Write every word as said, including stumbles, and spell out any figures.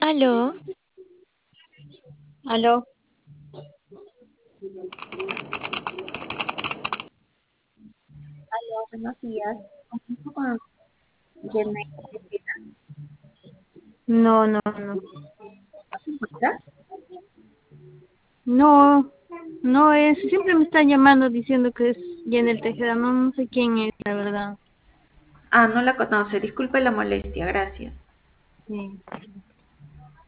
Aló, Aló, aló, buenos días. Comunico con Jenny Cristina. no, no, no. ¿No se encuentra? No, no es. Siempre me están llamando diciendo que es Jenel Tejeda. No, no sé quién es, la verdad. Ah, no la conoce. Disculpe la molestia, gracias. Sí.